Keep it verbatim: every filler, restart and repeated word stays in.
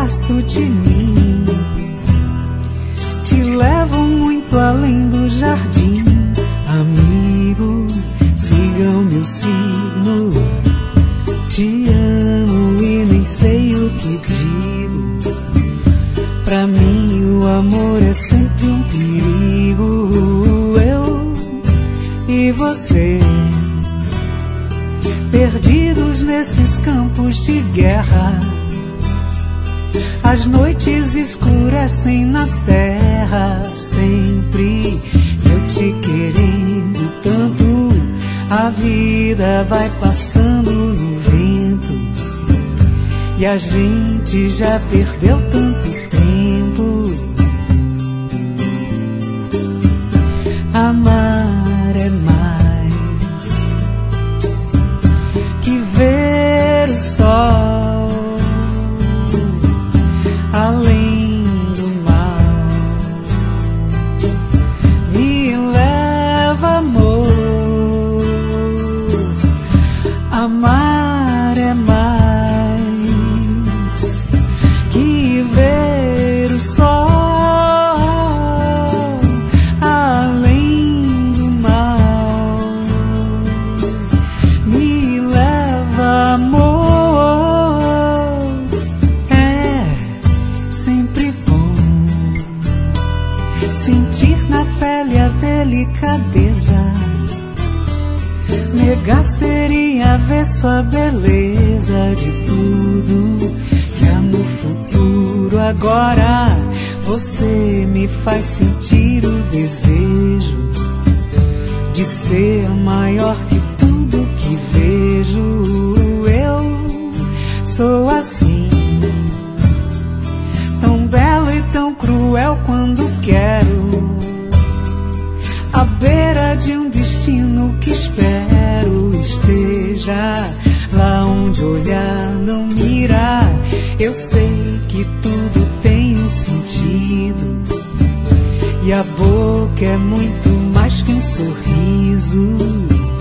afasto de mim, te levo muito além do jardim. Amigo, siga o meu signo, te amo e nem sei o que digo. Pra mim o amor é sempre um perigo. Eu e você, perdidos nesses campos de guerra, as noites escurecem na terra. Sempre eu te querendo tanto, a vida vai passando no vento e a gente já perdeu tanto tempo. Amar é mais que ver o sol além do mal. Me leva, amor. Amar é mais que ver o sol além do mal. Me leva, amor. É sempre bom sentir na pele a delicadeza. Negar seria ver sua beleza de tudo que há no futuro. Agora você me faz sentir o desejo de ser maior que tudo que vejo. Eu sou assim, tão belo e tão cruel quando quero, à beira de um destino que espero esteja lá onde olhar não mirar. Eu sei que tudo tem um sentido e a boca é muito mais que um sorriso.